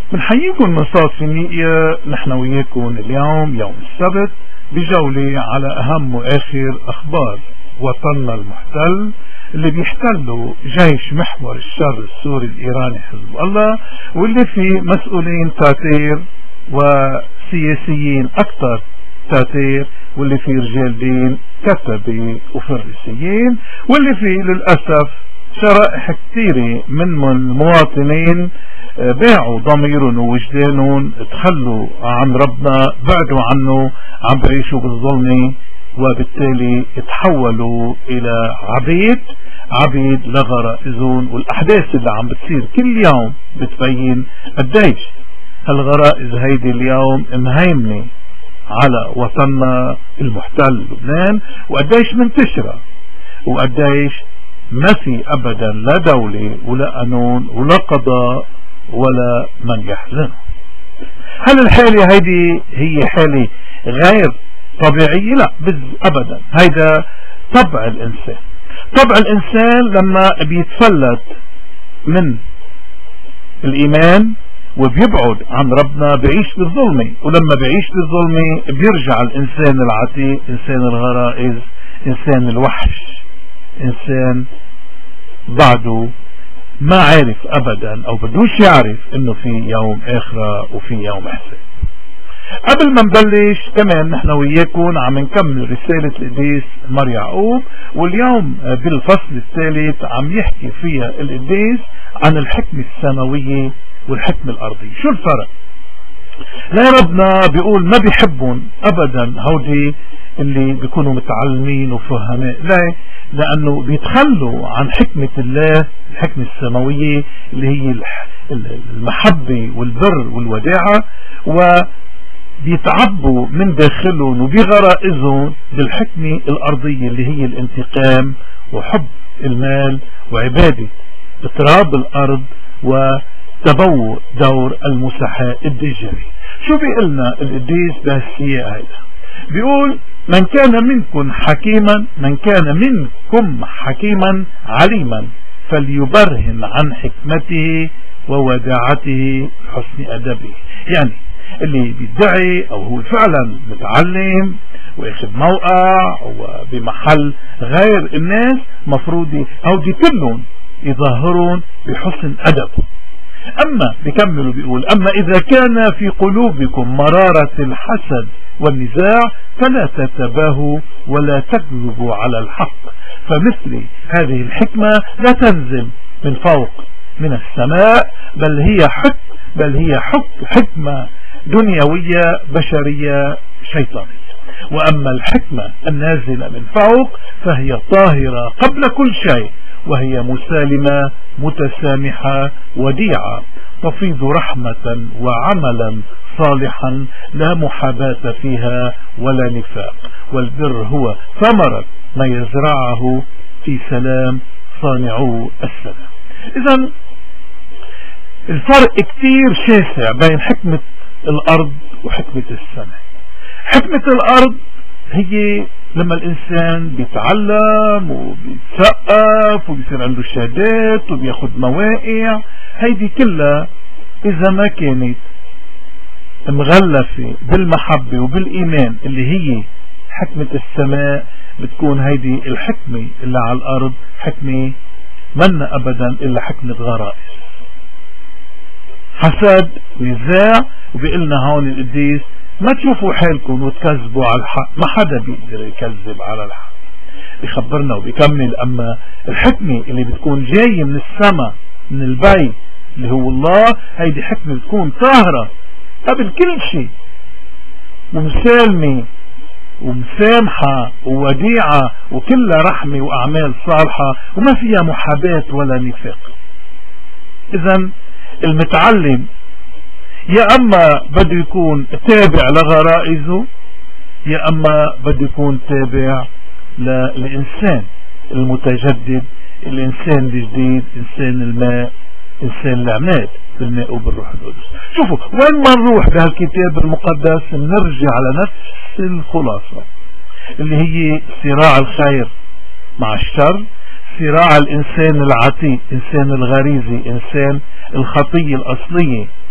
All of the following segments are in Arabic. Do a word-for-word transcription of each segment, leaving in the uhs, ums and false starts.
بنحييكم من صوت فينيقيا نحن وياكم اليوم يوم السبت بجولة على أهم وآخر أخبار وطننا المحتل اللي بيحتلوا جيش محور الشر السوري الإيراني حزب الله، واللي فيه مسؤولين تاتير وسياسيين أكثر تاتير، واللي فيه رجال دين كتبة وفريسيين، واللي فيه للأسف شرائح كثيرة من المواطنين باعوا ضميرهم ووجدانهم، تخلوا عن ربنا، بعدوا عنه، عم بعيشوا بالظلم، وبالتالي تحولوا إلى عبيد عبيد لغرائزهم. والأحداث اللي عم بتصير كل يوم بتبين قديش هالغرائز هيدي اليوم مهيمنة على وطننا المحتل لبنان، وقديش منتشرة، وقديش ما في أبدا لا دولة ولا قانون ولا قضاء ولا من يحزنه. هل الحالة هيدي هي حالة غير طبيعية؟ لا أبدا، هيدا طبع الإنسان. طبع الإنسان لما بيتفلت من الإيمان وبيبعد عن ربنا بيعيش بالظلمة، ولما بيعيش بالظلمة بيرجع الإنسان العتيق، إنسان الغرائز، إنسان الوحش، إنسان بعده ما عارف أبدا أو بدوش يعرف إنه في يوم آخرة وفي يوم حساب. قبل ما نبلش كمان نحن وياكم عم نكمل رسالة القديس مار يعقوب، واليوم بالفصل الثالث عم يحكي فيها القديس عن الحكمة السماوية والحكمة الأرضية. شو الفرق؟ لا ربنا بيقول ما بيحبون أبدا هودي اللي بيكونوا متعلمين وفهماء، لا، لأنه بيتخلوا عن حكمة الله، الحكمة السماوية اللي هي المحبة والبر والوداعة، وبيتعبوا من داخلهم وبغرائزهم بالحكمة الأرضية اللي هي الانتقام وحب المال وعبادة تراب الأرض وتبوء دور المسحاء الدجالي. شو بيقلنا القديس بهالسياق هيدا؟ بيقول من كان منكم حكيما من كان منكم حكيما عليما فليبرهن عن حكمته ووداعته حسن أدبه. يعني اللي بيدعي او هو فعلا متعلم واخذ موقع وبمحل غير الناس، مفروض هودي كلهم يظاهرون بحسن أدب. أما بيكملوا بيقول أما إذا كان في قلوبكم مرارة الحسد والنزاع فلا تتباهوا ولا تكذبوا على الحق، فمثل هذه الحكمة لا تنزل من فوق من السماء، بل هي حك بل هي حك حكمة دنيوية بشرية شيطانية. وأما الحكمة النازلة من فوق فهي طاهرة قبل كل شيء، وهي مسالمة متسامحة وديعة، تفيض رحمة وعملا صالحا لا محاباة فيها ولا نفاق، والبر هو ثمرة ما يزرعه في سلام صانعو السلام. إذن الفرق كتير شاسع بين حكمة الأرض وحكمة السماء. حكمة الأرض هي لما الإنسان بيتعلم وبيتثقف وبيصير عنده شهادات وبياخد مواقع، هيدي كلها إذا ما كانت مغلفة بالمحبة وبالإيمان اللي هي حكمة السماء، بتكون هيدي الحكمة اللي على الأرض حكمة من أبدا إلا حكمة غرائز، حسد ونزاع. وبيقلنا هون القديس ما تشوفوا حالكم وتكذبوا على الحق، ما حدا بيقدر يكذب على الحق. بيخبرنا وبيكمل أما الحكمة اللي بتكون جاية من السماء من البيت اللي هو الله، هيدي حكمة بتكون طاهرة قبل كل شيء، ومسالمة ومسامحة ووديعة وكلها رحمة وأعمال صالحة وما فيها محاباة ولا نفاق. إذن المتعلم يا أما بده يكون تابع لغرائزه، يا أما بده يكون تابع للإنسان المتجدد، الإنسان الجديد، إنسان الماء، إنسان العماد بالماء وبالروح القدس. شوفوا وين ما نروح بهالكتاب المقدس نرجع على نفس الخلاصة اللي هي صراع الخير مع الشر، صراع الإنسان العتيق، إنسان الغريزي، إنسان الخطية الأصلية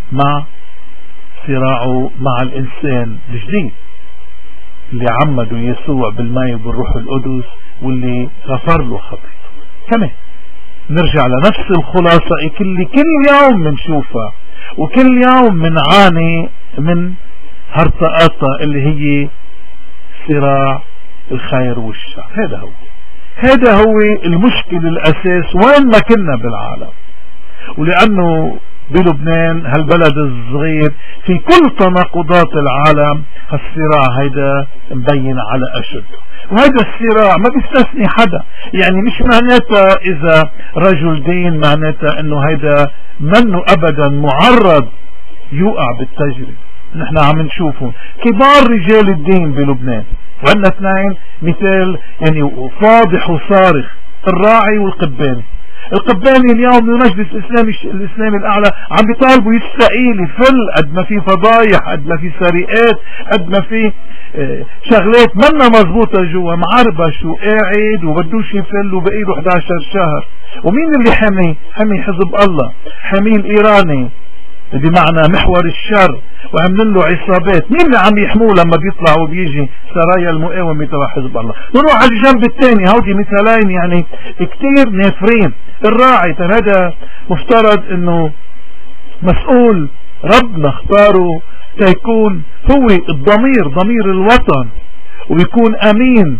مع صراعه مع الإنسان الجديد اللي عمده يسوع بالماء وبالروح القدس واللي غفر له خطيته. كمان نرجع لنفس الخلاصة كل كل يوم منشوفها وكل يوم منعاني من هرطقاتها اللي هي صراع الخير والشر. هذا هو هذا هو المشكل الأساس وين ما كنا بالعالم. ولأنه بلبنان هالبلد الصغير في كل تناقضات العالم هالصراع هيدا مبين على أشده. وهذا الصراع ما بيستثني حدا، يعني مش معناتها إذا رجل دين معناتها أنه هيدا منه أبدا معرض يوقع بالتجربة. نحن عم نشوفهم كبار رجال الدين بلبنان، وعندنا اثنين مثال يعني فاضح وصارخ، الراعي والقباني. القباني اليوم المجلس الإسلامي الإسلامي الأعلى عم بيطالبوا يستقيل يفل قد ما في فضايح، قد ما في سرقات، قد ما في اه شغلات منا مزبوطة جوا، معربش وقاعد وبدوش يفل وبقيله إحدى عشر شهر. ومين اللي حمي؟ حمي حزب الله، حمي الإيراني بمعنى محور الشر، وعملن له عصابات. مين اللي عم يحموه لما بيطلع وبيجي سرايا المقاومة تبع حزب الله؟ نروح على الجنب الثاني، هودي مثالين يعني كتير نافرين. الراعي هذا مفترض انه مسؤول ربنا اختاره تيكون هو الضمير، ضمير الوطن، ويكون امين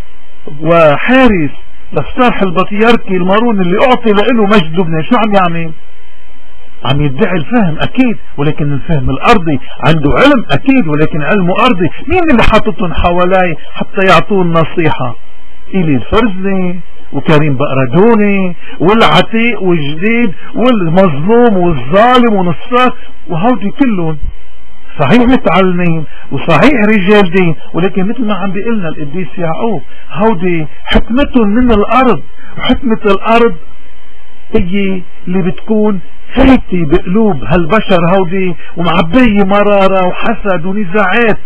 وحارس لصالح البطياركي المارون اللي اعطي له مجد لبنان. شو عم يعمل؟ عم يدعي الفهم اكيد، ولكن الفهم الارضي. عنده علم اكيد، ولكن علمه ارضي. مين اللي حاططهم حوالي حتى يعطوه النصيحة؟ إلي الفرزي وكريم بقردوني والعتيق والجديد والمظلوم والظالم ونصار، وهودي كلهم صحيح متعلمين وصحيح رجال دين، ولكن مثل ما عم بيقلنا القديس يعقوب هودي حكمتهم من الارض. وحكمة الارض هي اللي بتكون خيتي بقلوب هالبشر هودي، ومعبية مرارة وحسد ونزاعات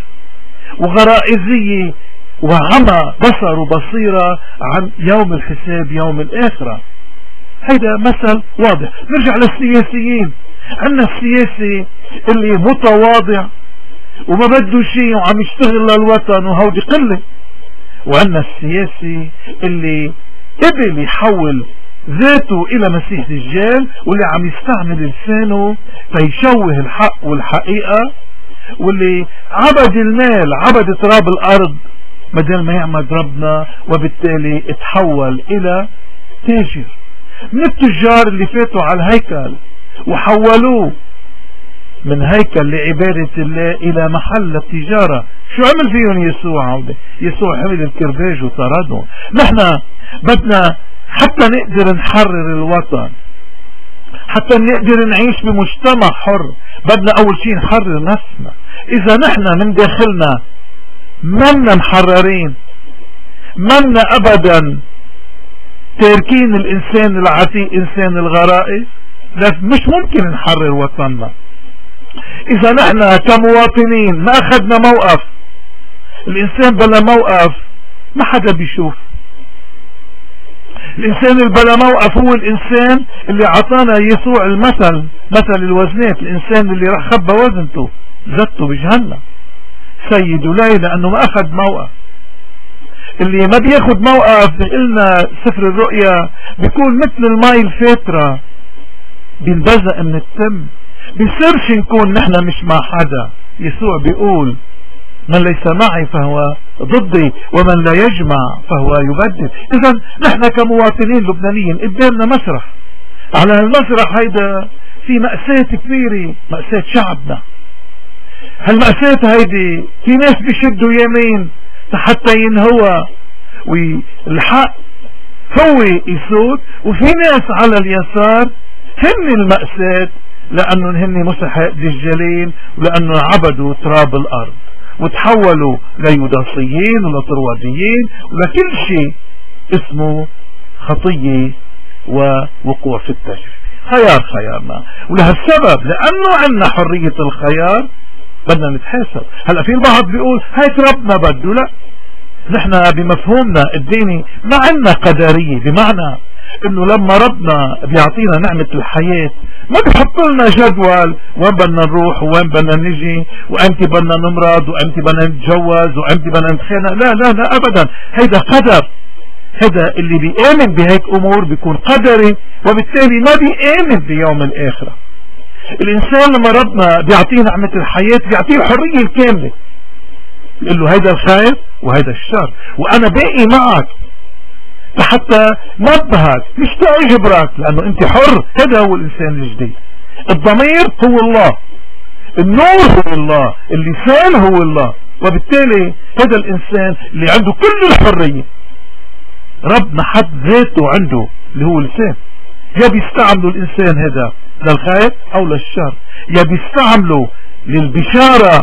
وغرائزية وعمى بصر وبصيرة عن يوم الحساب يوم الآخرة. هيدا مثل واضح. نرجع للسياسيين. عنا السياسي اللي متواضع وما بده شيء وعم يشتغل للوطن وهودي قلة، وعنا السياسي اللي قبل يحول ذاته الى مسيح دجال، واللي عم يستعمل لسانه فيشوه الحق والحقيقة، واللي عبد المال، عبد تراب الارض بدل ما يعمد ربنا، وبالتالي اتحول الى تاجر. من التجار اللي فاتوا على الهيكل وحولوه من هيكل لعبادة الله الى محل التجارة. شو عمل فيهم يسوع؟ عودة يسوع حمل الكرباج وطردهم. نحن بدنا حتى نقدر نحرر الوطن، حتى نقدر نعيش بمجتمع حر، بدنا اول شيء نحرر نفسنا. اذا نحن من داخلنا منا محررين، منا ابدا تاركين الانسان العتيق انسان الغرائز، مش ممكن نحرر وطننا. اذا نحن كمواطنين ما اخذنا موقف، الانسان بلا موقف ما حدا بيشوف. الانسان اللي بلا موقف هو الانسان اللي عطانا يسوع المثل، مثل الوزنات. الانسان اللي راح خبى وزنته زدته بجهنم سيد لي لانه ما اخذ موقف. اللي ما بياخد موقف قلنا سفر الرؤيا بيكون مثل الماء الفاترة بينبزق من التم، بيصيرش نكون نحن مش مع حدا. يسوع بيقول من ليس معي فهو ضدي، ومن لا يجمع فهو يبدد. اذا نحن كمواطنين لبنانيين قدامنا مسرح، على المسرح هيدا في مأساة كبيرة، مأساة شعبنا. هالمأساة هيدي في ناس بيشدوا يمين حتى ينهوى والحق هو يسود، وفي ناس على اليسار هن المأساة لأنه هن مستحق دجالين، ولأنه عبدوا تراب الأرض وتحولوا ليوداسيين ولطرواديين ولكل شيء اسمه خطية ووقوع في التجربة. خيار خيارنا، ولهالسبب لأنه عندنا حرية الخيار بدنا نتحاسب. هلا في البعض بيقول هيك ربنا بده. لا، نحن بمفهومنا الديني ما عندنا قدرية، بمعنى انه لما ربنا بيعطينا نعمة الحياة ما بيحط لنا جدول وين بدنا نروح وين بدنا نجي وامتى بدنا نمرض وامتى بدنا نتجوز وامتى بدنا نتخانق. لا لا لا ابدا، هيدا قدر. هذا اللي بيآمن بهيك امور بيكون قدري، وبالتالي ما بيآمن بيوم الاخرة. الانسان لما ربنا بيعطيه نعمة الحياة بيعطيه الحرية الكاملة، بيقول له هيدا الخير وهيدا الشر وانا باقي معك حتى نبهك مش تجبرك، لانه انت حر. هذا هو الانسان الجديد. الضمير هو الله، النور هو الله، اللسان هو الله، وبالتالي هذا الانسان اللي عنده كل الحرية ربنا حد ذاته عنده اللي هو لسان. يا بيستعملوا الانسان هذا للخير او للشر، يا بيستعملوا للبشارة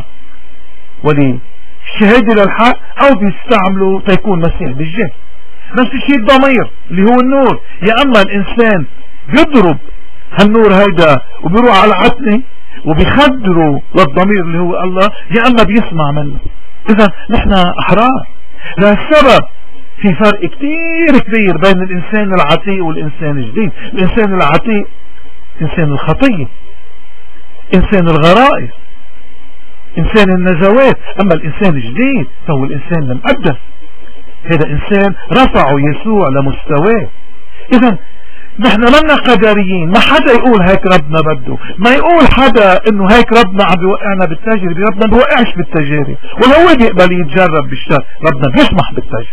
وللشهادة للحق، او بيستعملوا تيكون مسيح بالجهل. نفس الشيء الضمير اللي هو النور، يا اما الانسان بيضرب هالنور هيدا وبيروح على عتنه وبيخدروا للضمير اللي هو الله، يا اما بيسمع منه. اذا نحن احرار. لهالسبب في فرق كتير كبير بين الانسان العتيق والانسان الجديد. الانسان العتيق انسان الخطية، انسان الغرائز، انسان النزوات. اما الانسان الجديد فهو الانسان المقدس، هذا انسان رفعه يسوع لمستواه. اذا نحن منا قدريين، ما حدا يقول هيك ربنا بده، ما يقول حدا انه هيك ربنا عم بيوقعنا بالتجربة. ربنا بيوقعش بالتجارب، ولو بيقبل يتجرب بالشر ربنا بيسمح بالتجربة.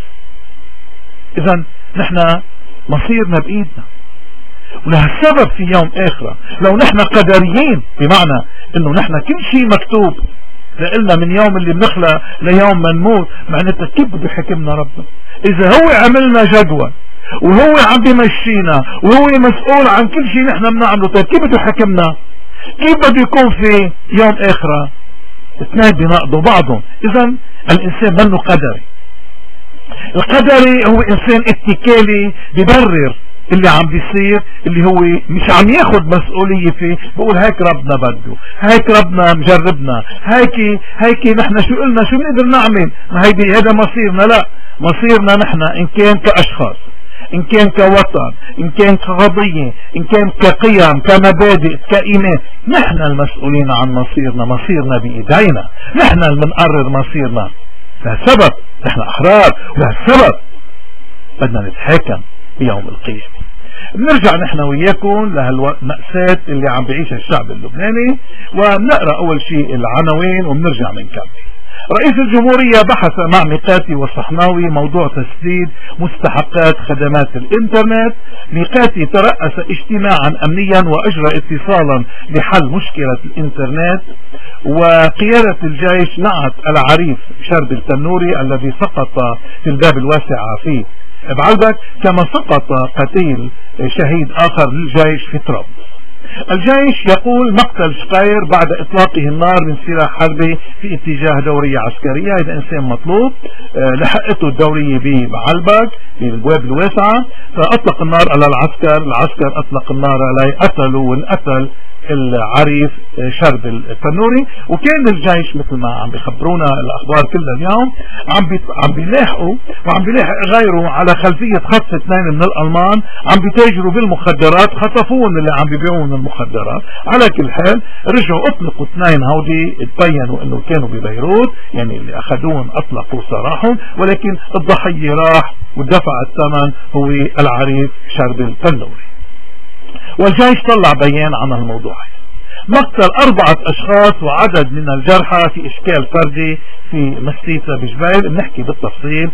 اذا نحن مصيرنا بايدنا، ولهالسبب في يوم اخرى لو نحن قدريين، بمعنى انه نحن كل شيء مكتوب لقلنا من يوم اللي بنخلق ليوم ما نموت، معناتها كيف بده يحكمنا ربنا؟ اذا هو عملنا جدول وهو عم بيمشينا وهو مسؤول عن كل شيء نحن بنعمله، طيب كيف بده يحكمنا؟ كيف بده يكون في يوم اخرى؟ اثنين بيناقضوا بعضهم. اذا الانسان منه قدري. القدري هو انسان اتكالي ببرر اللي عم بيصير، اللي هو مش عم ياخد مسؤولية فيه، بقول هيك ربنا بده، هيك ربنا مجربنا، هيك هيك نحن شو قلنا شو بنقدر نعمل، ما هيدي هذا مصيرنا. لا، مصيرنا نحن ان كان كاشخاص، ان كان كوطن، ان كان كقضية، ان كان كقيم، كمبادئ، كايمان، نحن المسؤولين عن مصيرنا. مصيرنا بايدينا، نحن اللي بنقرر مصيرنا. لهالسبب نحن احرار، ولهالسبب بدنا نتحاكم بيوم القيامة. بنرجع نحن وياكم لهالمأساة اللي عم بعيشها الشعب اللبناني، وبنقرأ اول شيء العناوين وبنرجع منكمل. رئيس الجمهورية بحث مع ميقاتي والصحناوي موضوع تسديد مستحقات خدمات الانترنت. ميقاتي ترأس اجتماعا امنيا واجرى اتصالا لحل مشكلة الانترنت. وقيادة الجيش نعت العريف شرب التنوري الذي سقط في الباب الواسعة في بعلبك، كما سقط قتيل شهيد اخر للجيش في طرابلس. الجيش يقول مقتل شقير بعد اطلاقه النار من سلاح حربي في اتجاه دورية عسكرية. هذا انسان مطلوب، لحقته الدورية بعلبك في البواب الواسعة، فاطلق النار على العسكر، العسكر اطلق النار عليه، قتلوا وانقتل العريف شرب التنوري. وكان الجيش مثل ما عم بيخبرونا الاخبار كلها اليوم عم بي عم بيلاحقوا وعم بيلاحق غيره على خلفية خطف اثنين من الالمان عم بيتاجروا بالمخدرات، خطفون اللي عم بيبيعون المخدرات. على كل حال رجعوا اطلقوا اثنين هودي، تبينوا انه كانوا ببيروت، يعني اللي اخذوهم اطلقوا سراحهم، ولكن الضحية راح ودفع الثمن هو العريف شرب التنوري. والجيش طلع بيان عن الموضوع. مقتل أربعة أشخاص وعدد من الجرحى في إشكال فردي في مستيسة بجبيل، بنحكي بالتفصيل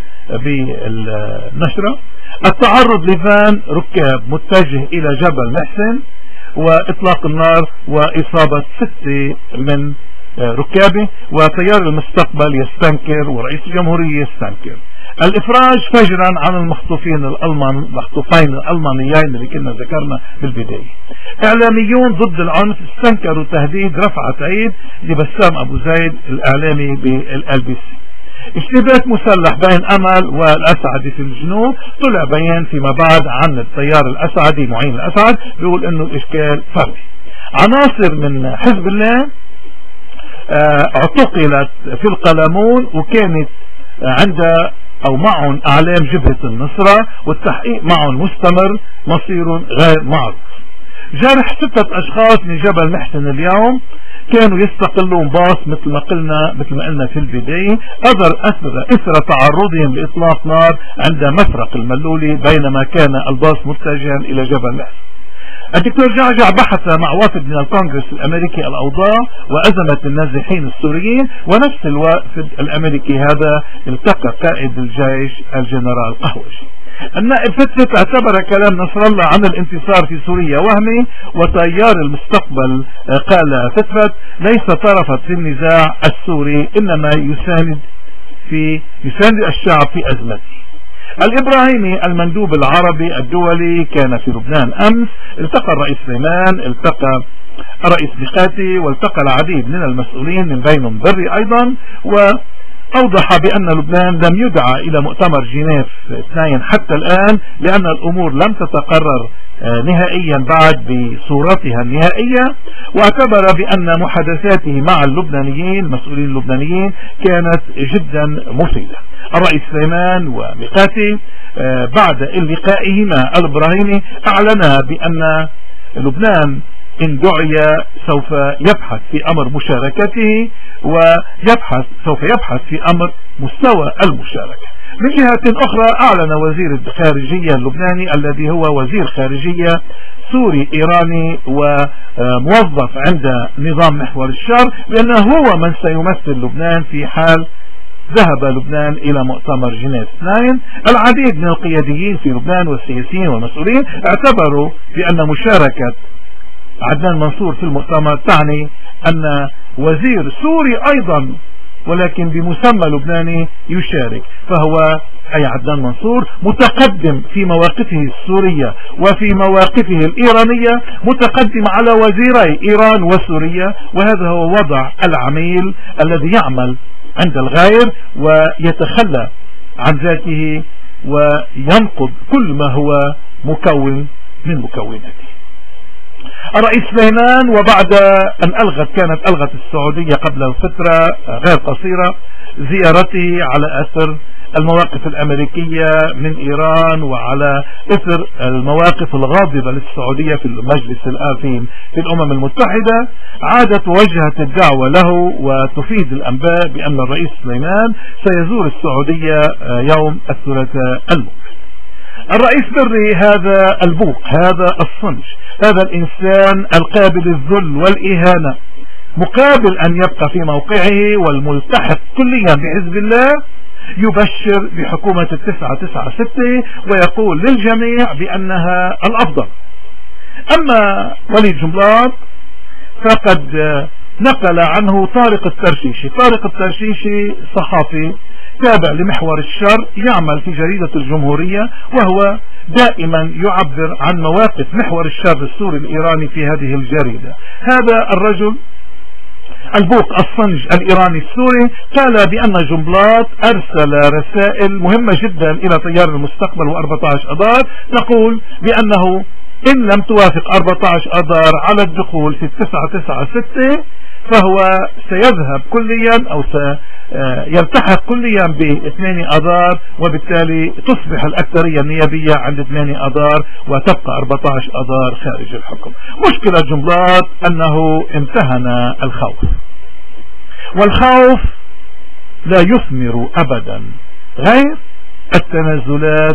بالنشرة. التعرض لفان ركاب متجه إلى جبل محسن، وإطلاق النار وإصابة ستة من ركابه، وتيار المستقبل يستنكر ورئيس الجمهورية يستنكر. الافراج فجرا عن المخطوفين الالمان المخطوفين الالمانيين اللي كنا ذكرنا بالبداية. اعلاميون ضد العنف استنكروا تهديد رفعت عيد لبسام ابو زيد الاعلامي بالال بي سي. اشتباك مسلح بين امل والاسعدي في الجنوب، طلع بيان فيما بعد عن التيار الاسعدي معين الاسعد بيقول انه الاشكال فردي. عناصر من حزب الله اعتقلت في القلمون، وكانت عند أو معهم أعلام جبهة النصرة، والتحقيق معهم مستمر، مصير غير معروف. جرح ستة أشخاص من جبل محسن اليوم، كانوا يستقلون باص مثل ما قلنا مثل ما قلنا في البداية، أثر أثر إثر تعرضهم لإطلاق نار عند مفرق الملولي بينما كان الباص متجها إلى جبل محسن. الدكتور جعجع بحث مع وافد من الكونغرس الأمريكي الأوضاع وأزمة النازحين السوريين، ونفس الوافد الأمريكي هذا التقى قائد الجيش الجنرال قهوجي. النائب فتفت اعتبر كلام نصر الله عن الانتصار في سوريا وهمي، وتيار المستقبل قال فتفت ليس طرفا في النزاع السوري، إنما يساند في يساند الشعب في أزمته. الإبراهيمي المندوب العربي الدولي كان في لبنان أمس، التقى الرئيس سليمان، التقى الرئيس ميقاتي، والتقى العديد من المسؤولين من بينهم بري أيضا، وأوضح بأن لبنان لم يدعى إلى مؤتمر جنيف اثنين حتى الآن لأن الأمور لم تتقرر نهائيا بعد بصورتها النهائية، واعتبر بأن محادثاته مع اللبنانيين المسؤولين اللبنانيين كانت جدا مفيدة. الرئيس سليمان وميقاتي بعد لقائهما الإبراهيمي أعلنا بأن لبنان إن دعي سوف يبحث في أمر مشاركته، ويبحث سوف يبحث في أمر مستوى المشاركة. من جهة أخرى أعلن وزير الخارجية اللبناني الذي هو وزير خارجية سوري إيراني وموظف عند نظام محور الشر بأنه هو من سيمثل لبنان في حال ذهب لبنان إلى مؤتمر جنيف اثنين. العديد من القياديين في لبنان والسياسيين والمسؤولين اعتبروا بأن مشاركة عدنان منصور في المؤتمر تعني أن وزير سوري أيضا ولكن بمسمى لبناني يشارك، فهو أي عدنان منصور متقدم في مواقفه السورية وفي مواقفه الإيرانية، متقدم على وزيري إيران وسوريا، وهذا هو وضع العميل الذي يعمل عند الغير ويتخلى عن ذاته وينقض كل ما هو مكون من مكوناته. الرئيس سليمان وبعد أن ألغت كانت ألغت السعودية قبل فترة غير قصيرة زيارته على أثر المواقف الأمريكية من إيران وعلى إثر المواقف الغاضبة للسعودية في المجلس الآن في الأمم المتحدة، عادت ووجهت الدعوة له وتفيد الأنباء بأن الرئيس سليمان سيزور السعودية يوم الثلاثاء المقبل. الرئيس بري هذا البوق، هذا الصنج، هذا الإنسان القابل للذل والإهانة، مقابل أن يبقى في موقعه والملتحق كليا بحزب الله، يبشر بحكومة التسعة تسعة ستة ويقول للجميع بأنها الأفضل. أما وليد جنبلاط فقد نقل عنه طارق الترشيشي. طارق الترشيشي صحافي تابع لمحور الشر، يعمل في جريدة الجمهورية، وهو دائما يعبر عن مواقف محور الشر السوري الإيراني في هذه الجريدة. هذا الرجل البوق الصنج الإيراني السوري قال بأن جنبلاط أرسل رسائل مهمة جدا إلى تيار المستقبل وأربعة عشر أذار تقول بأنه إن لم توافق أربعة عشر أذار على الدخول في التسعة تسعة ستة فهو سيذهب كليا أو سيلتحق كليا باثنين أذار، وبالتالي تصبح الأكثرية النيابية عند اثنين أذار وتبقى أربعة عشر أذار خارج الحكم. مشكلة جنبلاط أنه امتهن الخوف، والخوف لا يثمر أبدا غير التنازلات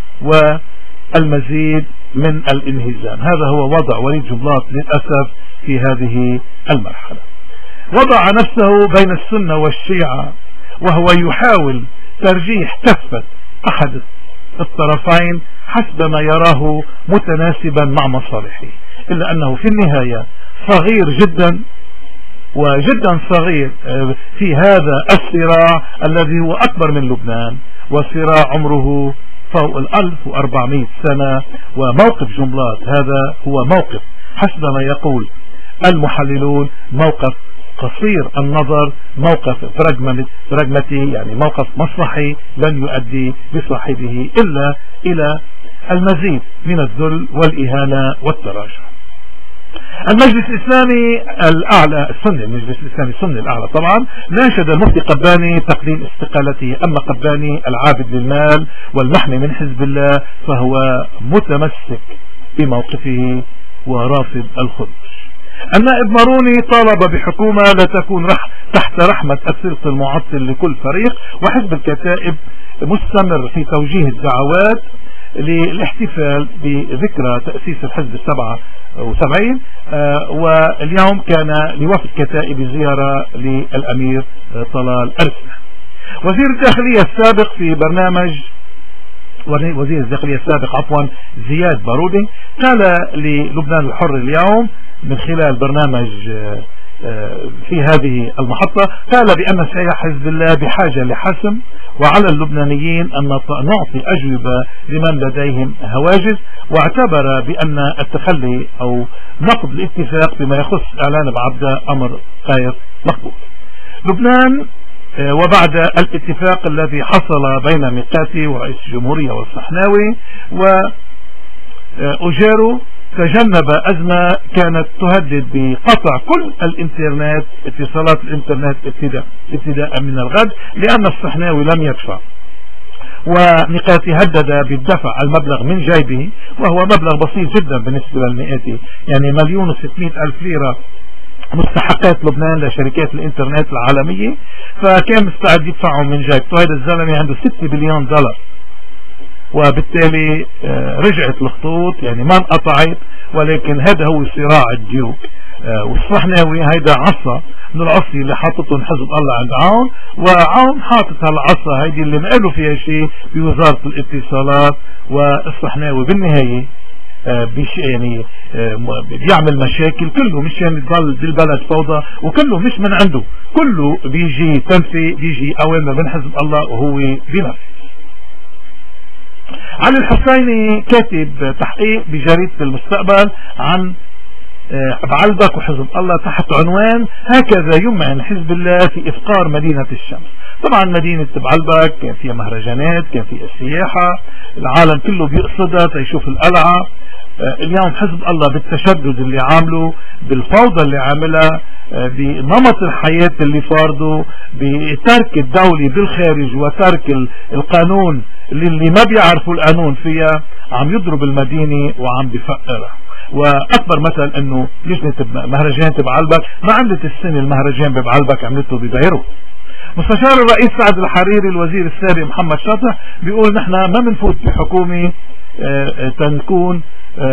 والمزيد من الانهزام. هذا هو وضع وليد جنبلاط للأسف في هذه المرحلة. وضع نفسه بين السنة والشيعة، وهو يحاول ترجيح كفة أحد الطرفين حسب ما يراه متناسبا مع مصالحه، إلا أنه في النهاية صغير جدا وجدا صغير في هذا الصراع الذي هو أكبر من لبنان، وصراع عمره فوق الألف وأربعمائة سنة. وموقف جنبلاط هذا هو موقف حسب ما يقول المحللون موقف قصير النظر، موقف براغماتي، يعني موقف مصلحي لن يؤدي بصاحبه إلا إلى المزيد من الذل والإهانة والتراجع. المجلس الإسلامي الأعلى السني، المجلس الإسلامي السني الأعلى طبعا، ناشد المفتي قباني تقديم استقالته. أما قباني العابد للمال والمحمي من حزب الله فهو متمسك بموقفه ورافض الخروج. النائب ماروني طالب بحكومة لا تكون رح تحت رحمة السلط المعطل لكل فريق، وحزب الكتائب مستمر في توجيه الدعوات للاحتفال بذكرى تأسيس الحزب السبعة وسبعين. آه واليوم كان لوفد كتائب زيارة للأمير طلال أرسنة. وزير الداخلية السابق في برنامج وزير الداخلية السابق عفوا زياد بارودي قال للبنان الحر اليوم من خلال برنامج في هذه المحطة، قال بأن سياح حزب الله بحاجة لحسم، وعلى اللبنانيين أن نعطي أجوبة لمن لديهم هواجس، واعتبر بأن التخلي أو نقض الاتفاق بما يخص إعلان بعبدة أمر غير مقبول. لبنان وبعد الاتفاق الذي حصل بين ميقاتي ورئيس الجمهورية والصحناوي وأجيرو تجنب أزمة كانت تهدد بقطع كل الانترنت اتصالات الانترنت ابتداء ابتداء من الغد، لأن الصحناوي لم يدفع، وميقاتي هدد بالدفع المبلغ من جيبه، وهو مبلغ بسيط جدا بالنسبة للمئاتي، يعني مليون وستمائة ألف ليرة مستحقات لبنان لشركات الانترنت العالمية، فكان مستعد يدفعهم من جيبته. هذا الزلمة عنده ستة بليون دولار، وبالتالي رجعت الخطوط يعني ما انقطعت، ولكن هذا هو صراع الديوك. والصحناوي هيدا عصا من العصي اللي حاطتهم حزب الله عند عون، وعون حاطط هالعصا هيدي اللي ما قالوا فيها شيء بوزارة الاتصالات، والصحناوي بالنهاية بيش يعني بيعمل مشاكل كله مش يعني يضل بالبلد فوضى، وكله مش من عنده، كله بيجي تنفي، بيجي اوامر من حزب الله وهو بنفسه. علي الحسيني كاتب تحقيق بجريدة المستقبل عن بعلبك وحزب الله تحت عنوان هكذا يمعن حزب الله في إفقار مدينة الشمس. طبعا مدينة بعلبك كان فيها مهرجانات، كان فيها السياحة، العالم كله بيقصدها تيشوف القلعة. اليوم حزب الله بالتشدد اللي عامله، بالفوضى اللي عاملها، بنمط الحياة اللي فارضه، بترك الدولة بالخارج وترك القانون اللي ما بيعرفوا القانون فيها، عم يضرب المدينة وعم بفقرها. واكبر مثل انه لجنة مهرجان بعلبك ما عملت السنة المهرجان ببعلبك، عملته ببيروت. مستشار الرئيس سعد الحريري الوزير السابق محمد شاطح بيقول نحن ما بنفوت بحكومة تنكون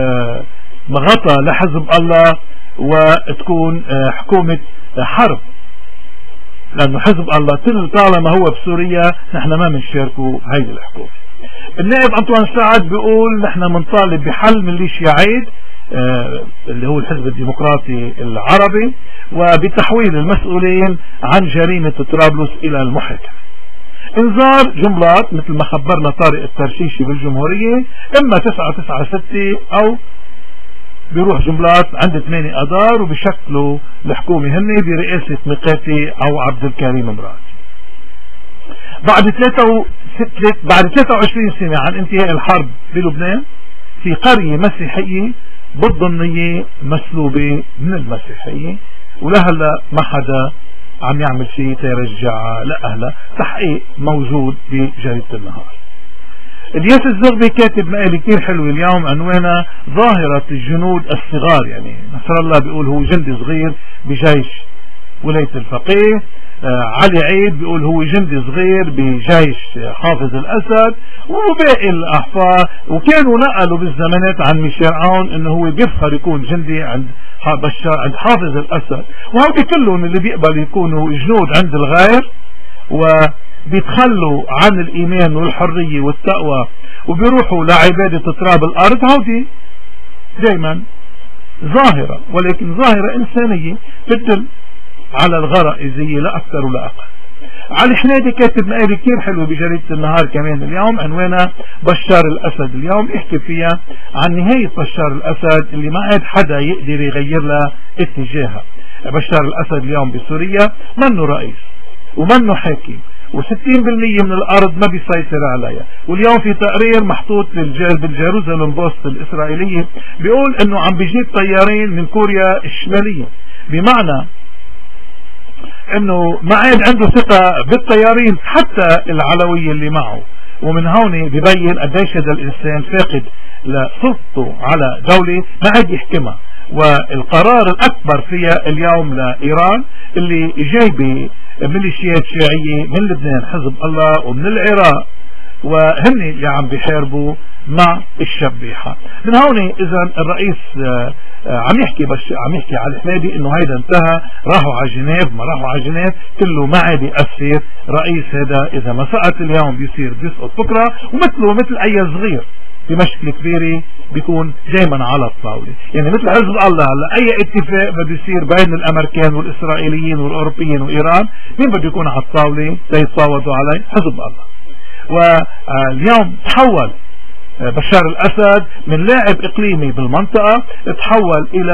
مغطى لحزب الله وتكون حكومة حرب، لأنه حزب الله طالما هو بسوريا نحن ما بنشاركه هيدي الحكومة. النائب أنطوان سعد بيقول نحن منطالب بحل ميليشيا عيد آه اللي هو الحزب الديمقراطي العربي، وبتحويل المسؤولين عن جريمة طرابلس إلى المحاكمة. انذار جملات مثل ما خبرنا طارق الترشيشي بالجمهورية، اما تسعة تسعة ستة او بيروح جملات عند ثمانية اذار وبشكلوا الحكومة هني برئاسة ميقاتي او عبد الكريم مراد. بعد ثلاثة بعد ثلاثة وعشرين سنة عن انتهاء الحرب بلبنان، في قرية مسيحية بالضمنية مسلوبة من المسيحية، ولهلا ما حدا عم يعمل شيء تيرجعها لأهلها. تحقيق موجود بجريدة النهار. الياس الزغبي كاتب مقالة كتير حلوة اليوم عنوانها ظاهرة الجنود الصغار، يعني نصر الله بيقول هو جندي صغير بجيش ولاية الفقيه، آه علي عيد بيقول هو جندي صغير بجيش حافظ الأسد، وباقي الأحفاد. وكانوا نقلوا بالزمانات عن ميشيل عون انه هو بيفخر يكون جندي عند بشار عند حافظ الأسد، وهذول كلهم اللي بيقبل يكونوا جنود عند الغير وبيتخلوا عن الإيمان والحرية والتقوى وبيروحوا لعبادة تراب الأرض. هودي دايما ظاهرة، ولكن ظاهرة إنسانية تدل على الغرائزية لا أكثر ولا أقل. علي حنادي كاتب مقالة كتير حلوة بجريدة النهار كمان اليوم عنوانها بشار الأسد. اليوم يحكي فيها عن نهاية بشار الأسد اللي ما عاد حدا يقدر يغير لها اتجاهها. بشار الأسد اليوم بسوريا منه رئيس ومنه حاكم وستين بالمية من الارض ما بيسيطر عليها. واليوم في تقرير محطوط بالجيروزالم بوست الاسرائيلية بيقول انه عم بيجيب طيارين من كوريا الشمالية، بمعنى انه ما عاد عنده ثقة بالطيارين حتى العلوية اللي معه. ومن هون ببين قديش هذا الانسان فاقد لسلطته على دولة ما عاد يحكمها. والقرار الاكبر فيها اليوم لايران اللي جايبه ميليشيات شيعية من لبنان حزب الله ومن العراق، وهن اللي عم بيحاربوا مع الشبيحة. من هون اذا الرئيس عم يحكي بس عم يحكي على الحمادي انه هيدا انتهى، راحوا على جنيف ما راحوا على جنيف كله ما عاد يأثر. رئيس هذا اذا ما سقط اليوم بيصير بيسقط بكره، ومثله مثل اي صغير بمشكلة كبيرة بيكون دايما على الطاولة. يعني مثل حزب الله هلا اي اتفاق بده يصير بين الامريكان والاسرائيليين والاوروبيين وايران، مين بده يكون على الطاولة ليتفاوضوا عليه؟ حزب الله. واليوم تحول بشار الاسد من لاعب اقليمي بالمنطقة تحول الى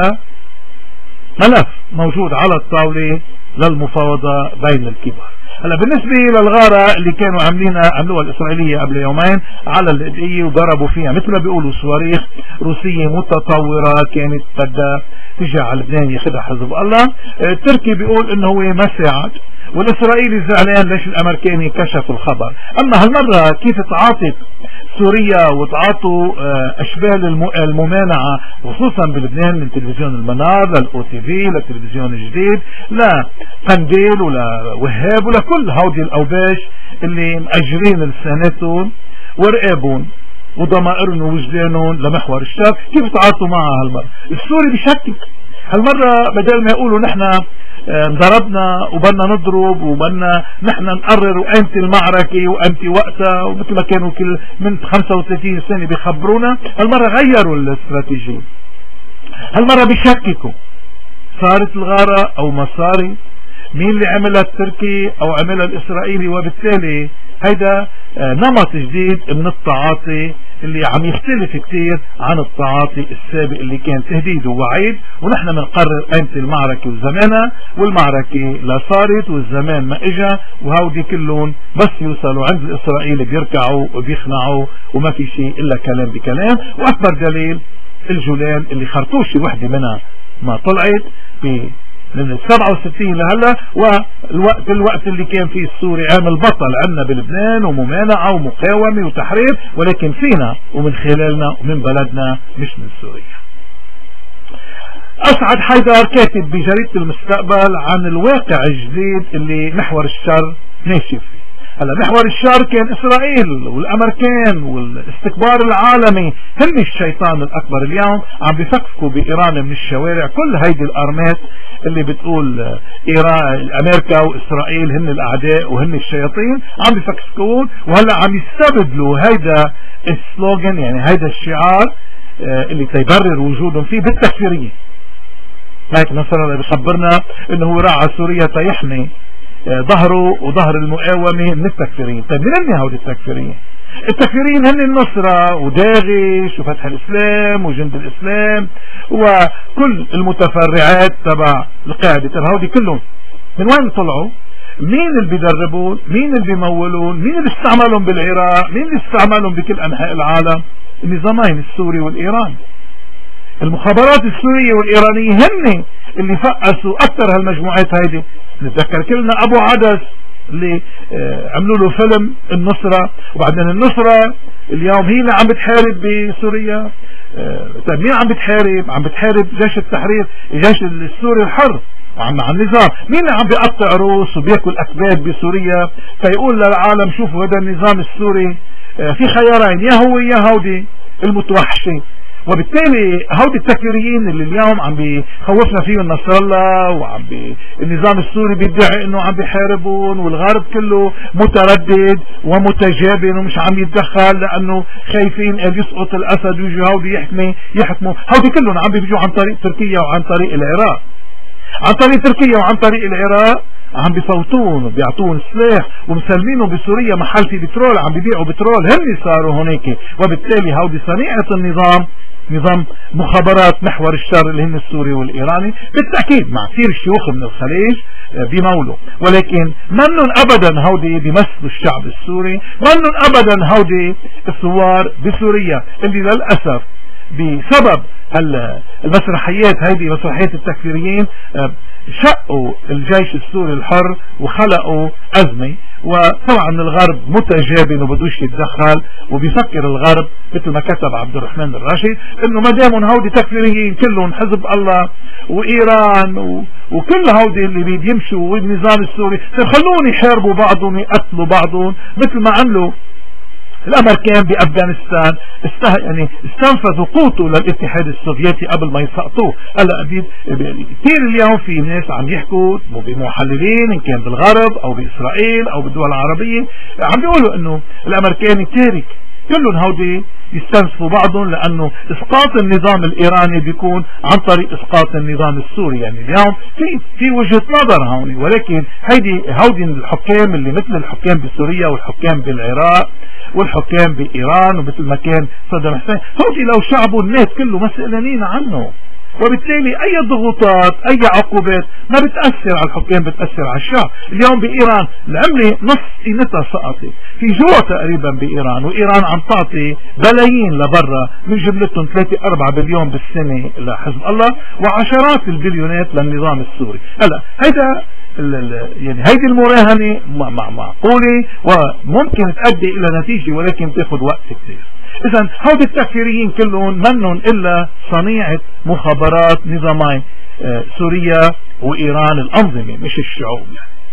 ملف موجود على الطاولة للمفاوضة بين الكبار. هلا بالنسبة للغارة اللي كانوا عاملينها عملوها الإسرائيلية قبل يومين على القدقية وضربوا فيها مثل ما بيقولوا صواريخ روسية متطورة كانت بدها تجي على لبنان ياخذها حزب الله. التركي بيقول انه هو ما ساعد، والإسرائيلي زعلان ليش الأمريكاني كشف الخبر. أما هالمرة كيف تعاطت سوريا وتعاطوا أشبال الممانعة خصوصا بلبنان من تلفزيون المنار للأو تي في للتلفزيون الجديد لا قنديل ولا وهاب ولا كل هودي الأوباش اللي مأجرين لسانتهم ورقابهم وضمائرهم ووجدانهم لمحور الشر، كيف تعاطوا معها هالمرة؟ السوري بشكك هالمرة بدل ما يقولوا نحن ضربنا وبدنا نضرب وبدنا نحن نقرر وأنت المعركة وأنت وقتها ومثل ما كانوا كل من خمسة وثلاثين سنة بيخبرونا، هالمرة غيروا الاستراتيجية. هالمرة بيشككوا صارت الغارة أو ما صارت، مين اللي عملها التركي أو عملها الإسرائيلي، وبالتالي هيدا نمط جديد من التعاطي اللي عم يختلف كتير عن التعاطي السابق اللي كان تهديد ووعيد ونحن بنقرر ايمتى المعركة وزمانها، والمعركة لا صارت والزمان ما اجا، وهودي كلهم بس يوصلوا عند الإسرائيلي بيركعوا وبيخنعوا وما في شيء الا كلام بكلام. واكبر دليل الجولان اللي خرطوشي وحدة منها ما طلعت ب من سبعة وستين لهلا، والوقت الوقت اللي كان فيه السوري عامل بطل عندنا بلبنان وممانعة ومقاومة وتحرير، ولكن فينا ومن خلالنا ومن بلدنا مش من سوريا. أسعد حيدر كاتب بجريدة المستقبل عن الواقع الجديد اللي محور الشر ماشي فيه. هلا محور الشر كان إسرائيل والأمريكان والاستكبار العالمي هن الشيطان الأكبر. اليوم عم بيفكفكوا بإيران من الشوارع كل هيدي الأرمات اللي بتقول إيران أمريكا وإسرائيل هن الأعداء وهن الشياطين، عم بيفكفكون وهلا عم يستبدلوا هيدا السلوغن يعني هيدا الشعار اللي تيبرر وجودهم فيه بالتكفيرية. هيك نصر الله بيخبرنا انه هو راح على سوريا تيحمي ظهره وظهر المقاومة من التكفيرين. طيب من هؤلاء التكفيرين؟ التكفيرين هن النصرة وداغش وفتح الإسلام وجند الإسلام وكل المتفرعات تبع القاعدة. طيب هؤلاء كلهم من وين طلعوا؟ مين اللي بيدربون؟ مين اللي بيمولون؟ مين اللي استعملهم بالعراق؟ مين اللي استعملهم بكل أنحاء العالم؟ النظامين السوري والإيراني. المخابرات السورية والإيرانية هن اللي فقسوا أكثر هالمجموعات هيدي. نتذكر كلنا أبو عدس اللي عملوا له فيلم النصرة، وبعدين النصرة اليوم هي اللي عم بتحارب بسوريا. طيب مين عم بتحارب؟ عم بتحارب جيش التحرير، جيش السوري الحر وعم عن النظام. مين اللي عم بيقطع روس وبياكل أكباد بسوريا فيقول للعالم شوفوا هذا النظام السوري في خيارين، يا هو يا هودي المتوحشين. وبالتالي هودي التكفيريين اللي اليوم عم بيخوفنا فيهم نصر الله وعم بي النظام السوري بيدعي انه عم بيحاربون، والغرب كله متردد ومتجابن ومش عم يتدخل لانه خايفين ان يسقط الاسد ويجي هودي يحكمي يحكموا. هودي كلهم عم بيجوا عن طريق تركيا وعن طريق العراق، عن طريق تركيا وعن طريق العراق عم بيصوتون وبيعطون سلاح ومسلمينه بسوريا محل في بترول، عم بيبيعوا بترول، هن صاروا هناك. وبالتالي هودي صنيعة النظام نظام مخابرات محور الشر اللي هن السوري والإيراني، بالتأكيد مع كثير شيوخ من الخليج بمولوا، ولكن منن أبدا هودي بيمثلوا الشعب السوري، منن أبدا هودي الثوار بسوريا اللي للأسف بسبب المسرحيات هذه مسرحيات التكفيريين شقوا الجيش السوري الحر وخلقوا أزمة. وطبعا الغرب متجابن وبدوش يتدخل، وبيفكر الغرب مثل ما كتب عبد الرحمن الراشد انه ما دام هودي تكفيريين كلهم حزب الله وايران و... وكل هودي اللي بيمشوا والنظام السوري خلوني يحاربوا بعضهم يقتلوا بعضهم مثل ما عملوا الامريكان بافغانستان، است... يعني استنفذوا قوته للاتحاد السوفيتي قبل ما يسقطوه. هلا كثير اليوم في ناس عم يحكوا بمحللين ان كان بالغرب او باسرائيل او بالدول العربيه عم بيقولوا انه الامريكان تارك كلهم هودي يستنسفوا بعضهم، لانه اسقاط النظام الايراني بيكون عن طريق اسقاط النظام السوري. يعني اليوم في في وجهة نظر هون، ولكن هيدي هودي الحكام اللي مثل الحكام بسوريا والحكام بالعراق والحكام بإيران ومثل ما كان صدام حسين، هودي لو شعبه الناس كله مسؤولين عنه، وبالتالي اي ضغوطات اي عقوبات ما بتأثر على الحكام، بتأثر على الشعب. اليوم بإيران العملة نص قيمتها سقطت، في جوع تقريبا بإيران، وإيران عم تعطي بلايين لبرا من جملتهم ثلاثة أربعة بليون بالسنة لحزب الله وعشرات البليونات للنظام السوري. هلا هيدا يعني هيدي المراهنة معقولة وممكن تؤدي إلى نتيجة، ولكن تاخذ وقت كثير. إذا هودي التكفيريين كلهم منهم إلا صنيعة مخابرات نظامي سوريا وإيران، الأنظمة مش الشعوب.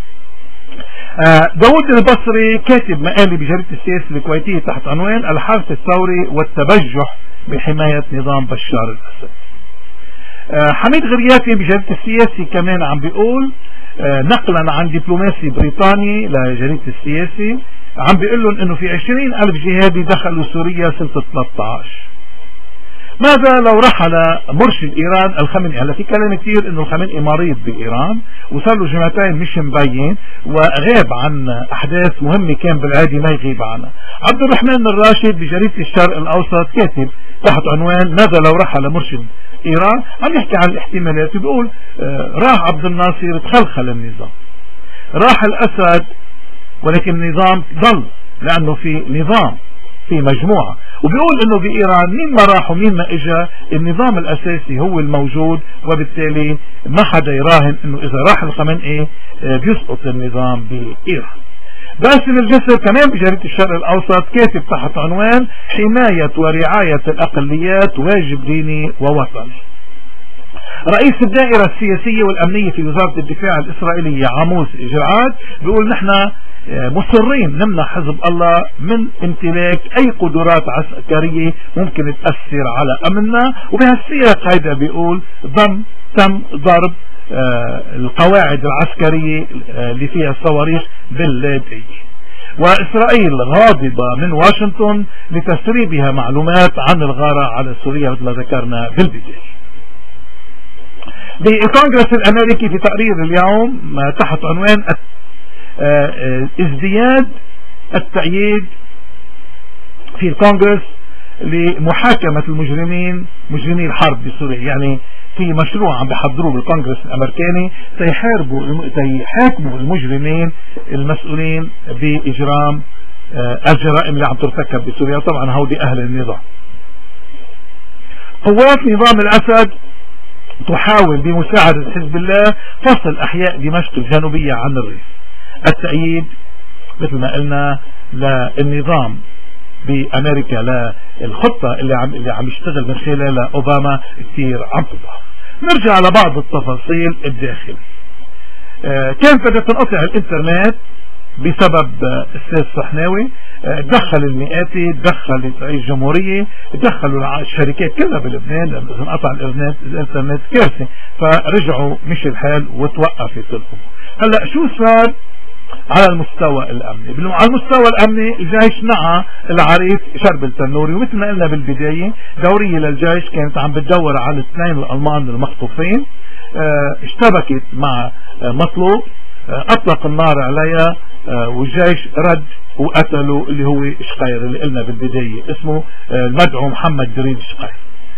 داود البصري كاتب مقالي بجريدة السياسة الكويتية تحت عنوان الحرس الثوري والتبجح بحماية نظام بشار الأسد. حميد غرياتي بجريدة السياسة كمان عم بيقول نقلا عن دبلوماسي بريطاني لجريدة السياسة عم بيقول لهم انه في عشرين الف جهادي دخلوا سوريا سنة ثلاثة عشر. ماذا لو رحل مرشد ايران الخميني؟ هلا في كلام كثير انه الخميني مريض بايران وصار له جمعتين مش مبين وغاب عن احداث مهمة كان بالعادي ما يغيب عنها. عبد الرحمن الراشد بجريدة الشرق الاوسط كاتب تحت عنوان ماذا لو رحل مرشد ايران، عم يحكي عن الاحتمالات، بيقول آه راح عبد الناصر تخلخل النظام، راح الاسد ولكن النظام ضل لانه في نظام في مجموعة، وبيقول انه بايران مين ما راح ومين ما اجا النظام الاساسي هو الموجود، وبالتالي ما حدا يراهن انه اذا راح الخميني آه بيسقط النظام بايران. باسم الجسر كمان بجريدة الشرق الاوسط كاتب تحت عنوان حماية ورعاية الاقليات واجب ديني ووطني. رئيس الدائرة السياسية والامنية في وزارة الدفاع الاسرائيلية عاموس جرعاد بيقول نحن مصرين نمنع حزب الله من امتلاك اي قدرات عسكرية ممكن تأثر على امننا، وبهالسياق هيدا بيقول ضم تم ضرب آه القواعد العسكرية آه اللي فيها الصواريخ باللاذقية. وإسرائيل غاضبة من واشنطن لتسريبها معلومات عن الغارة على سوريا مثل ما ذكرنا بالبداية. بالكونغرس الأمريكي في تقرير اليوم تحت عنوان ازدياد التأييد في الكونغرس لمحاكمة المجرمين مجرمي الحرب بسوريا، يعني في مشروع عم بيحضروه بالكونغرس الامريكاني تيحاربوا تيحاكموا المجرمين المسؤولين باجرام الجرائم اللي عم ترتكب بسوريا. طبعا هودي اهل النظام. قوات نظام الاسد تحاول بمساعدة حزب الله فصل احياء دمشق الجنوبية عن الريف. التأييد مثل ما قلنا للنظام بامريكا للخطة اللي عم اللي عم يشتغل من خلالها اوباما كثير عم تضعف. نرجع لبعض التفاصيل الداخلية. آه كان بدها تنقطع الانترنت بسبب آه السيد الصحناوي، آه دخل المئاتي، دخل رئيس الجمهورية، دخلوا الشركات كلها بلبنان لما انقطع الانترنت كارثة، فرجعوا مش الحال وتوقفت الامور. هلا شو صار على المستوى الامني؟ على المستوى الامني الجيش نعى العريس شرب التنوري، ومثل ما قلنا بالبداية دورية للجيش كانت عم بتدور على الاثنين الالمان المخطوفين، اه اشتبكت مع اه مطلوب، اه اطلق النار عليها، اه والجيش رد وقتلوا اللي هو شقير اللي قلنا بالبداية اسمه اه المدعو محمد دريد شقير.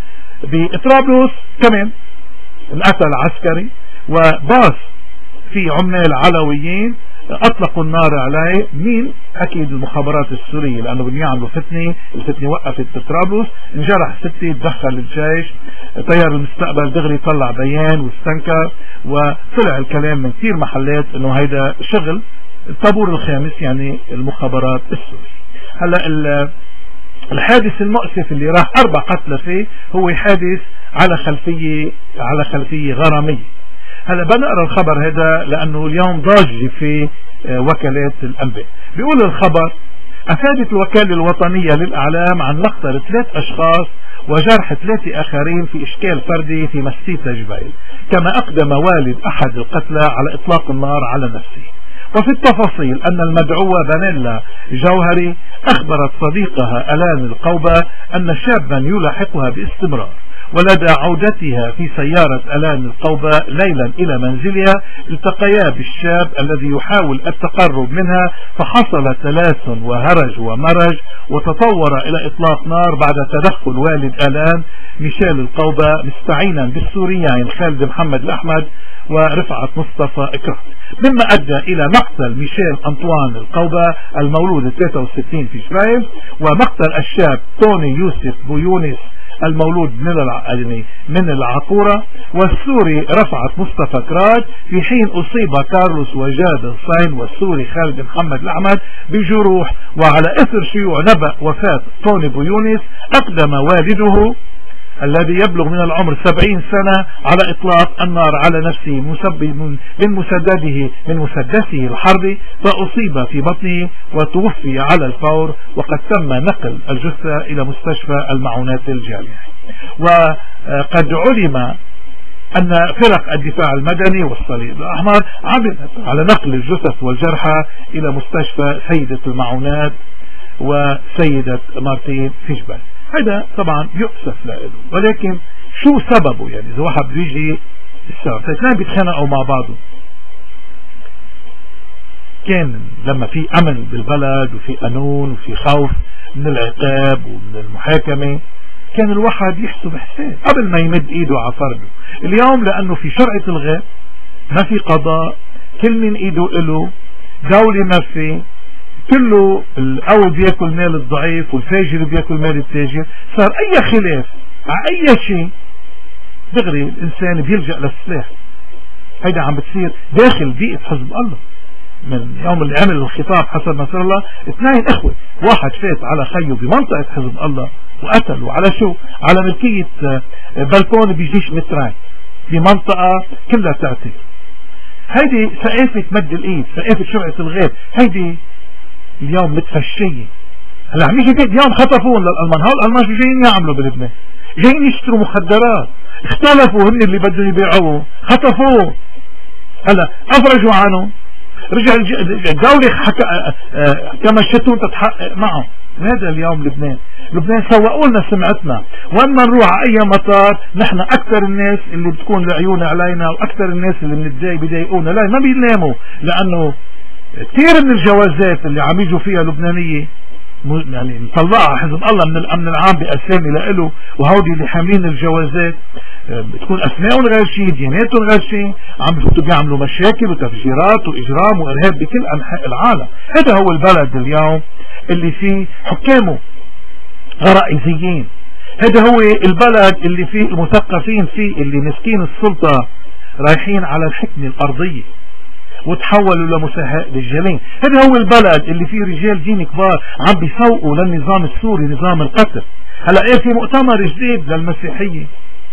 بطرابلس كمان انقتل عسكري، وباص في عمال علويين اطلقوا النار عليه. مين؟ اكيد المخابرات السورية، لانه بدهم يعملوا فتنة. الفتنة وقفت بطرابلس، انجرح ستة، تدخل الجيش، طيار المستقبل دغري طلع بيان واستنكر، وطلع الكلام من كثير محلات انه هيدا شغل الطابور الخامس، يعني المخابرات السورية. هلا الحادث المؤسف اللي راح اربع قتلى فيه هو حادث على خلفية على خلفية غرامية. هلا بنقرا الخبر هذا لانه اليوم ضاج في وكالات الانباء. بيقول الخبر: افادت الوكالة الوطنية للاعلام عن مقتل ثلاث اشخاص وجرح ثلاثة اخرين في اشكال فردي في مسجد جبيل، كما اقدم والد احد القتلى على اطلاق النار على نفسه. وفي التفاصيل أن المدعوة بانيلا جوهري أخبرت صديقها ألان القوبة أن شابا يلاحقها باستمرار، ولدى عودتها في سيارة ألان القوبة ليلا إلى منزلها التقيا بالشاب الذي يحاول التقرب منها، فحصل تلاس وهرج ومرج وتطور إلى إطلاق نار بعد تدخل والد ألان ميشيل القوبة مستعينا بالسوريين خالد محمد الأحمد ورفعت مصطفى إكرام، مما أدى إلى مقتل ميشيل أنطوان القوبة المولود ثلاثة وستين في جبيل، ومقتل الشاب توني يوسف بويونس المولود من من العقورة، والسوري رفعت مصطفى كراج، في حين أصيب كارلوس وجاد الصين والسوري خالد محمد الأحمد بجروح. وعلى إثر شيوع نبأ وفاة توني بويونس أقدم والده الذي يبلغ من العمر سبعين سنة على إطلاق النار على نفسه من مسدده من مسدسه الحربي، فأصيب في بطنه وتوفي على الفور، وقد تم نقل الجثة إلى مستشفى المعونات الجامعي. وقد علم أن فرق الدفاع المدني والصليب الأحمر عملت على نقل الجثث والجرحى إلى مستشفى سيدة المعونات وسيدة مارتين في جبل. هذا طبعا يؤسف له، ولكن شو سببه؟ يعني إذا واحد بيجي السبب، اثنين بيتخانقوا مع بعضه. كان لما في أمن بالبلد وفي قانون وفي خوف من العقاب ومن المحاكمة كان الواحد يحسب حساب قبل ما يمد ايده على فرده. اليوم لأنه في شرعة الغاب، ما في قضاء، كل من ايده له، دولة ما في، كله القوي بياكل مال الضعيف والفاجر بياكل مال التاجر، صار اي خلاف على اي شيء دغري الانسان بيلجأ للسلاح. هيدا عم بتصير داخل بيئة حزب الله. من يوم اللي عمل الخطاب حسن نصر الله، اثنين اخوة، واحد فات على خيه بمنطقة حزب الله وقتلوا على شو؟ على ملكية بلكون بيجيش مترين بمنطقة كلها تعتبر. هيدي ثقافة مد الايد، ثقافة شرعة الغيب، هيدي اليوم متفشية. هلا عم يجي اليوم خطفون للألمان، هول الألمان شو جايين يعملوا بلبنان؟ جايين يشتروا مخدرات، اختلفوا هن اللي بدهم يبيعوه، خطفوه. هلا افرجوا عنه، رجع الدولة حكى كما الشتون تتحقق معه. هذا اليوم لبنان. لبنان سوقوا لنا سمعتنا، واما نروح على اي مطار نحن اكثر الناس اللي بتكون العيون علينا، واكثر الناس اللي بنتضايق بيضايقونا. لا ما بيناموا، لانه كثير من الجوازات اللي عم يجوا فيها لبنانية يعني مطلعها حزب الله من الامن العام باسامي لإله، وهودي اللي حاملين الجوازات بتكون اسمائهم غير شيء، دياناتهم غير شيء، عم بفوتوا بيعملوا مشاكل وتفجيرات واجرام وارهاب بكل انحاء العالم. هذا هو البلد اليوم اللي فيه حكامه غرائزيين. هذا هو البلد اللي فيه المثقفين فيه اللي مسكين السلطة رايحين على الحكمة الارضية وتحولوا لمساهاة للجلين. هذا هو البلد اللي فيه رجال دين كبار عم بيسوقوا للنظام السوري، نظام القتل. هلا ايه في مؤتمر جديد للمسيحية،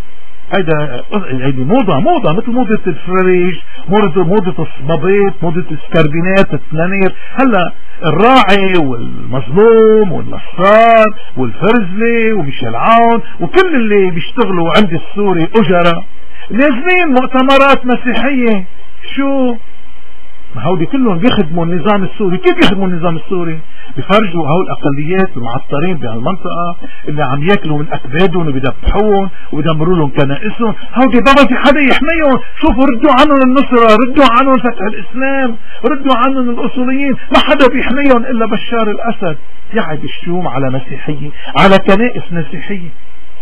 هيدا هيدي موضة موضة مثل موضة الفريج، موضة موضة الصبابيط، موضة السكربينات، التنانير. هلا الراعي والمظلوم والنصار والفرزلي وميشيل عون وكل اللي بيشتغلوا عند السوري أجرة نازلين مؤتمرات مسيحية. شو ما هودي كلهم بيخدموا النظام السوري. كيف بيخدموا النظام السوري؟ بيفرجوا هول الاقليات المعطرين بهالمنطقه اللي عم ياكلوا من اكبادهم وبيذبحوهم وبيدمروا لهم كنائسهم. هودي بابا في حدا يحميهم. شوفوا ردوا عنهم النصره، ردوا عنهم فتح الاسلام، ردوا عنهم الاصوليين. ما حدا بيحميهم الا بشار الاسد. يعد الشوم على مسيحيه، على كنائس مسيحيه.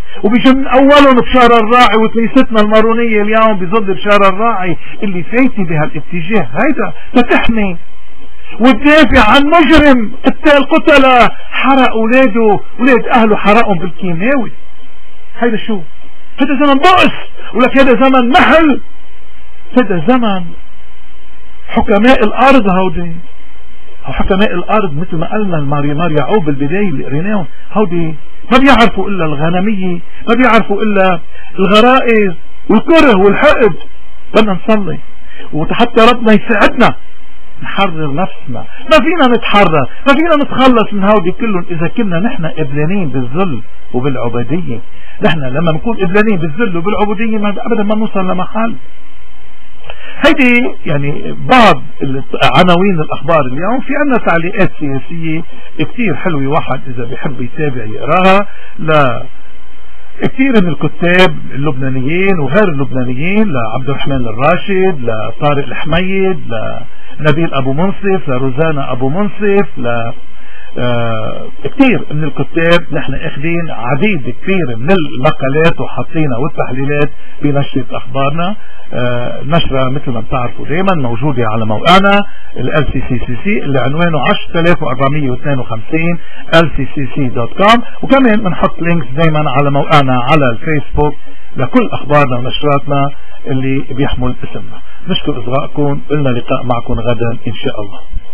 وبيجي من اولهم بشارة الراعي، وكنيستنا المارونية اليوم بظل بشارة الراعي اللي فايتة بهالاتجاه هيدا تتحمي وتدافع عن مجرم قتال قتلة حرق اولاده، اولاد اهله حرقهم بالكيماوي. هيدا شو؟ هيدا زمن بؤس، ولك هيدا زمن محل، هيدا زمن حكماء الارض. هودي حكماء الارض مثل ما قالنا الماري مار يعقوب بالبداية اللي قريناهم، هودي ما بيعرفوا الا الغنمية، ما بيعرفوا الا الغرائز والكره والحقد. بدنا نصلي وحتى ربنا يساعدنا نحرر نفسنا. ما فينا نتحرر، ما فينا نتخلص من هودي كلهم اذا كنا نحن قبلانين بالذل وبالعبودية. نحن لما نكون قبلانين بالذل وبالعبودية ما ابدا ما نوصل لمحل. هيدي يعني بعض عناوين الاخبار اليوم. في عنا تعليقات سياسية كتير حلوة، واحد اذا بيحب يتابع يقراها، لا كثير من الكتاب اللبنانيين وغير اللبنانيين، لعبد الرحمن الراشد، لطارق الحميد، لنبيل ابو منصف، لروزانا ابو منصف، ل آه كثير من الكتاب. نحن اخذين عديد كثير من المقالات وحاطينها والتحليلات بنشرة اخبارنا. آه نشرة مثل ما بتعرفوا دائما موجودة على موقعنا ال سي سي سي سي اللي عنوانه عشرة آلاف وأربعمية واثنين وخمسين ال سي سي سي دوت كوم، وكمان بنحط لينكس دائما على موقعنا على الفيسبوك لكل اخبارنا ونشراتنا اللي بيحمل اسمنا. نشكر اصغائكم، لنا لقاء معكم غدا ان شاء الله.